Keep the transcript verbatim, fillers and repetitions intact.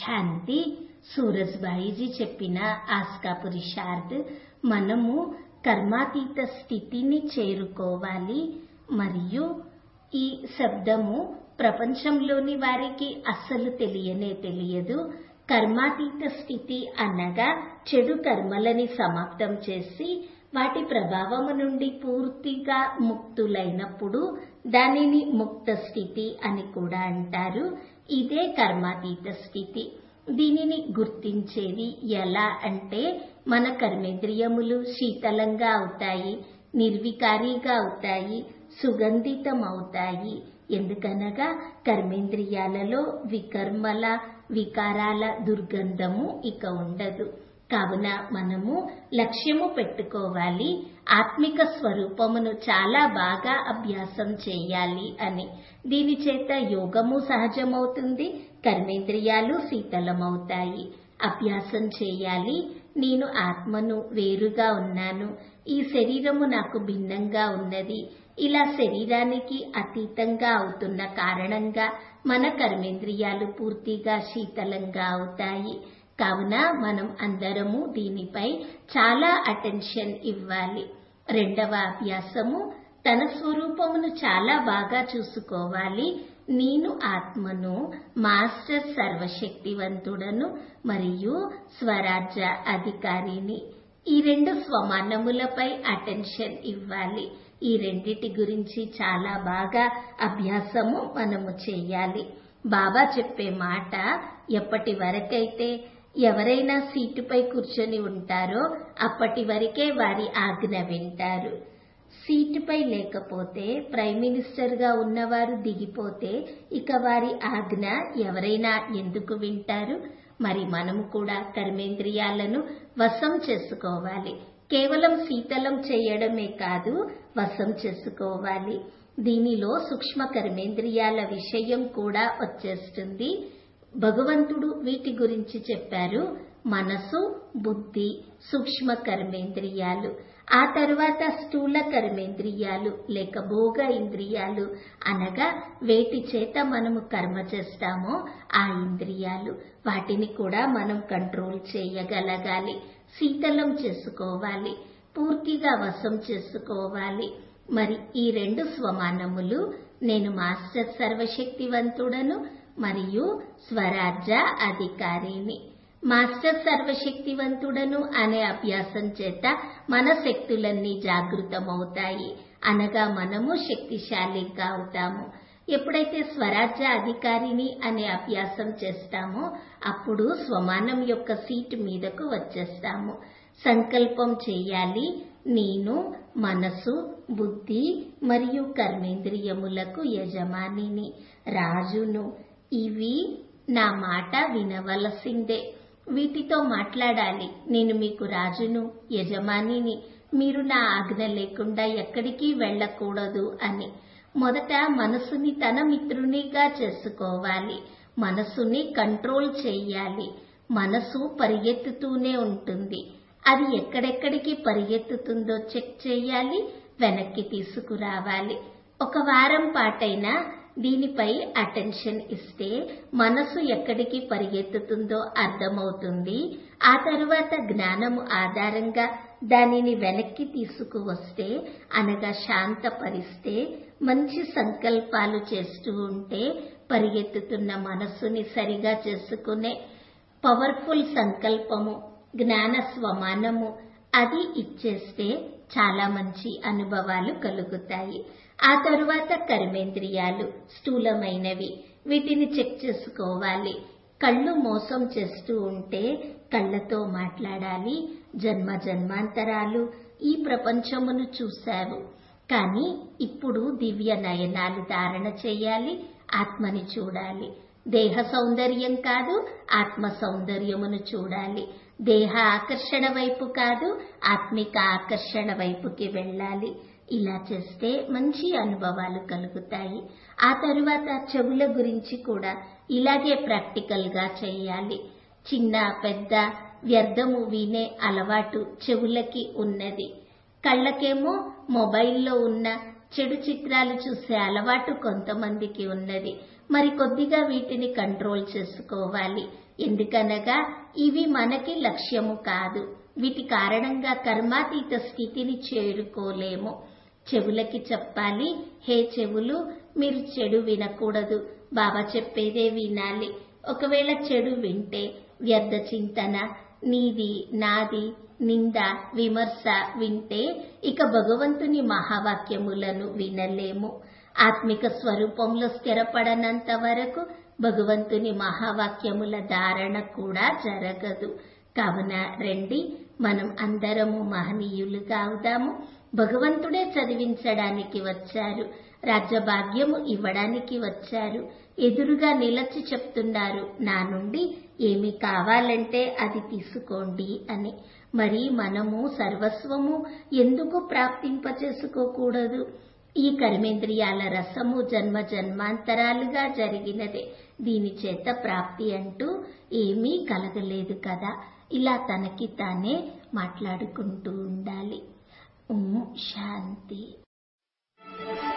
శాంతి. సూరజ్బాయిజీ చెప్పిన ఆస్కా పురుషార్థ్, మనము కర్మాతీత స్థితిని చేరుకోవాలి. మరియు ఈ శబ్దము ప్రపంచంలోని వారికి అస్సలు తెలియనే తెలియదు. కర్మాతీత స్థితి అనగా చెడు కర్మలని సమాప్తం చేసి వాటి ప్రభావము నుండి పూర్తిగా ముక్తులైనప్పుడు దానిని ముక్త స్థితి అని కూడా అంటారు. ఇదే కర్మాతీత స్థితి. దీనిని గుర్తించేది ఎలా అంటే, మన కర్మేంద్రియములు శీతలంగా అవుతాయి, నిర్వికారిగా అవుతాయి, సుగంధితం అవుతాయి. ఎందుకనగా కర్మేంద్రియాలలో వికర్మల వికారాల దుర్గంధము ఇక ఉండదు. కావున మనము లక్ష్యము పెట్టుకోవాలి, ఆత్మిక స్వరూపమును చాలా బాగా అభ్యాసం చేయాలి అని. దీని చేత యోగము సహజమవుతుంది, కర్మేంద్రియాలు శీతలమవుతాయి. అభ్యాసం చేయాలి, నేను ఆత్మను, వేరుగా ఉన్నాను, ఈ శరీరము నాకు భిన్నంగా ఉన్నది. ఇలా శరీరానికి అతీతంగా అవుతున్న కారణంగా మన కర్మేంద్రియాలు పూర్తిగా శీతలంగా అవుతాయి. కావున మనం అందరము దీనిపై చాలా అటెన్షన్ ఇవ్వాలి. రెండవ అభ్యాసము, తన స్వరూపమును చాలా బాగా చూసుకోవాలి. నేను ఆత్మను, మాస్టర్ సర్వశక్తివంతుడను మరియు స్వరాజ్య అధికారిని. ఈ రెండు స్వమానములపై అటెన్షన్ ఇవ్వాలి. ఈ రెండిటి గురించి చాలా బాగా అభ్యాసము మనము చేయాలి. బాబా చెప్పే మాట, ఎప్పటి వరకైతే ఎవరైనా సీటుపై కూర్చొని ఉంటారో అప్పటి వరకే వారి ఆజ్ఞ వింటారు. సీటుపై లేకపోతే, ప్రైమ్ మినిస్టర్ గా ఉన్నవారు దిగిపోతే ఇక వారి ఆజ్ఞ ఎవరైనా ఎందుకు వింటారు? మరి మనము కూడా కర్మేంద్రియాలను వశం చేసుకోవాలి. కేవలం శీతలం చేయడమే కాదు, వశం చేసుకోవాలి. దీనిలో సూక్ష్మ కర్మేంద్రియాల విషయం కూడా వచ్చేస్తుంది. భగవంతుడు వీటి గురించి చెప్పారు. మనసు, బుద్ధి, సూక్ష్మ కర్మేంద్రియాలు, ఆ తరువాత స్థూల కర్మేంద్రియాలు లేక భోగ ఇంద్రియాలు అనగా వేటి చేత మనము కర్మ చేస్తామో ఆ ఇంద్రియాలు. వాటిని కూడా మనం కంట్రోల్ చేయగలగాలి, శీతలం చేసుకోవాలి, పూర్తిగా వశం చేసుకోవాలి. మరి ఈ రెండు స్వమానములు, నేను మాస్టర్ సర్వశక్తివంతుడను మరియు స్వరాజ్య అధికారిని. మాస్టర్ సర్వశక్తివంతుడను అనే అభ్యాసం చేత మన శక్తులన్నీ జాగృతమవుతాయి, అనగా మనము శక్తిశాలిగా అవుతాము. ఎప్పుడైతే స్వరాజ్య అధికారిని అనే అభ్యాసం చేస్తామో అప్పుడు స్వమానం యొక్క సీటు మీదకు వచ్చేస్తాము. సంకల్పం చేయాలి, నేను మనసు, బుద్ధి మరియు కర్మేంద్రియములకు యజమానిని, రాజును. ఇవి నా మాట వినవలసిందే, వీటితో మాట్లాడాలి. నేను మీకు రాజును, యజమానిని, మీరు నా ఆజ్ఞ లేకుండా ఎక్కడికి వెళ్ళకూడదు అని. మొదట మనసుని తన మిత్రునిగా చేసుకోవాలి, మనసుని కంట్రోల్ చేయాలి. మనసు పరిగెత్తుతూనే ఉంటుంది, అది ఎక్కడెక్కడికి పరిగెత్తుతుందో చెక్ చేయాలి, వెనక్కి తీసుకురావాలి. ఒక వారం పాటైనా దీనిపై అటెన్షన్ ఇస్తే మనసు ఎక్కడికి పరిగెత్తుతుందో అర్థమవుతుంది. ఆ తరువాత జ్ఞానము ఆధారంగా దానిని వెనక్కి తీసుకువస్తే, అనగా శాంతపరిస్తే, మంచి సంకల్పాలు చేస్తూ ఉంటే పరిగెత్తుతున్న మనస్సుని సరిగా చేసుకునే పవర్ఫుల్ సంకల్పము, జ్ఞాన స్వమానము అది ఇచ్చేస్తే చాలా మంచి అనుభవాలు కలుగుతాయి. ఆ తరువాత కర్మేంద్రియాలు స్థూలమైనవి, వీటిని చెక్ చేసుకోవాలి. కళ్ళు మోసం చేస్తూ ఉంటే కళ్ళతో మాట్లాడాలి. జన్మ జన్మాంతరాలు ఈ ప్రపంచమును చూశావు, కానీ ఇప్పుడు దివ్య నయనాలు ధారణ చేయాలి, ఆత్మని చూడాలి. దేహ సౌందర్యం కాదు, ఆత్మ సౌందర్యమును చూడాలి. దేహ ఆకర్షణ వైపు కాదు, ఆత్మిక ఆకర్షణ వైపుకి వెళ్ళాలి. ఇలా చేస్తే మంచి అనుభవాలు కలుగుతాయి. ఆ తరువాత చెవుల గురించి కూడా ఇలాగే ప్రాక్టికల్ గా చేయాలి. చిన్న పెద్ద వ్యర్థము వినే అలవాటు చెవులకి ఉన్నది. కళ్ళకేమో మొబైల్లో ఉన్న చెడు చిత్రాలు చూసే అలవాటు కొంతమందికి ఉన్నది. మరి కొద్దిగా వీటిని కంట్రోల్ చేసుకోవాలి. ఎందుకనగా ఇవి మనకి లక్ష్యము కాదు. వీటి కారణంగా కర్మాతీత స్థితిని చేరుకోలేము. చెవులకి చెప్పాలి, హే చెవులు, మీరు చెడు వినకూడదు, బాబా చెప్పేదే వినాలి. ఒకవేళ చెడు వింటే వ్యర్థ చింతన, నీది నాది, నింద, విమర్శ వింటే ఇక భగవంతుని మహావాక్యములను వినలేము. ఆత్మిక స్వరూపంలో స్థిరపడనంత వరకు భగవంతుని మహావాక్యముల ధారణ కూడా జరగదు. కావున రండి, మనం అందరము మహనీయులుగా అవుదాము. భగవంతుడే చదివించడానికి వచ్చారు, రాజ్యభాగ్యము ఇవ్వడానికి వచ్చారు. ఎదురుగా నిలచి చెప్తున్నారు, నా నుండి ఏమి కావాలంటే అది తీసుకోండి అని. మరి మనము సర్వస్వము ఎందుకు ప్రాప్తింపచేసుకోకూడదు? ఈ కర్మేంద్రియాల రసము జన్మ జన్మాంతరాలుగా జరిగినదే. దీని చేత ప్రాప్తి అంటూ ఏమీ కలగలేదు కదా. ఇలా తనకి తానే మాట్లాడుకుంటూ ఉండాలి. ఓం శాంతి.